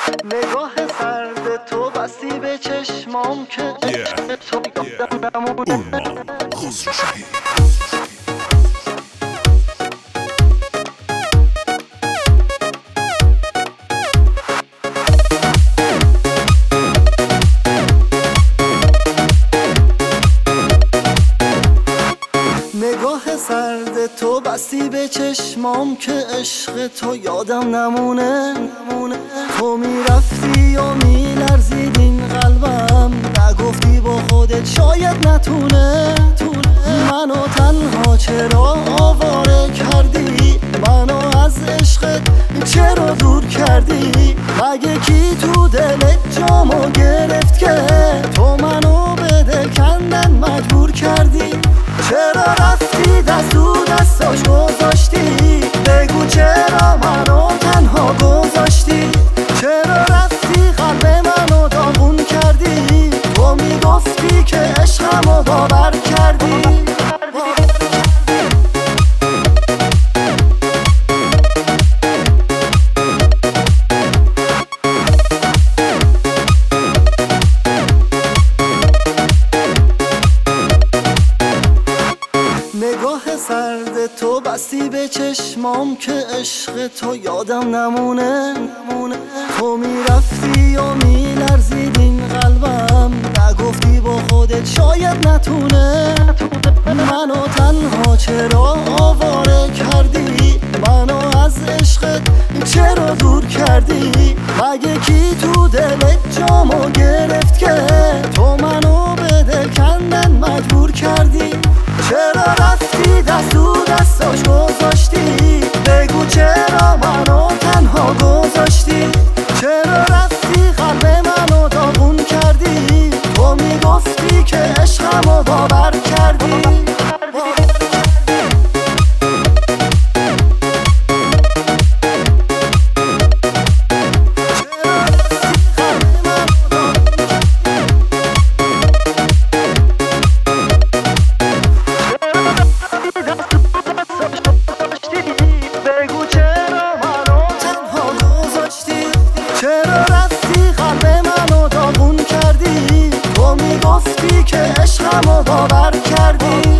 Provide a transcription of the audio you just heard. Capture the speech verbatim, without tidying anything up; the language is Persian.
نگاه سرد تو بستی به چشمام که عشق تو یادم نمونه. خسروشاهی نگاه سرد تو بستی به چشمام که عشق تو یادم نمونه. تو میرفتی و میلرزید این قلبم، نگفتی با خودت شاید نتونه. منو تنها چرا آواره کردی؟ منو از عشقت چرا دور کردی؟ مگه کی تو دلت جامو گرفت که تو منو به دل کندن مجبور کردی؟ چرا رفتی دست تو دستاش گذاشتی؟ بگو چرا منو تنها گذاشتی؟ چرا رفتی قلب منو داغون کردی؟ تو میگفتی که عشقمو باور کردی. نگاه سرد تو بستی به چشمام که عشق تو یادم نمونه. تو میرفتی و میلرزید این قلبم، نگفتی با خودت شاید نتونه. منو تنها چرا آواره کردی؟ منو از عشقت چرا دور کردی؟ مگه کی تو دلت جامو گرفت که تو منو به دل کندن مجبور کردی؟ چرا رفتی دست تو دستاش گذاشتی؟ بگو چرا منو تنها گذاشتی؟ چرا رفتی قلب منو داغون کردی؟ تو میگفتی که عشقمو باور کردی. چرا رفتی قلب منو داغون کردی؟ تو میگفتی که عشقمو باور کردی.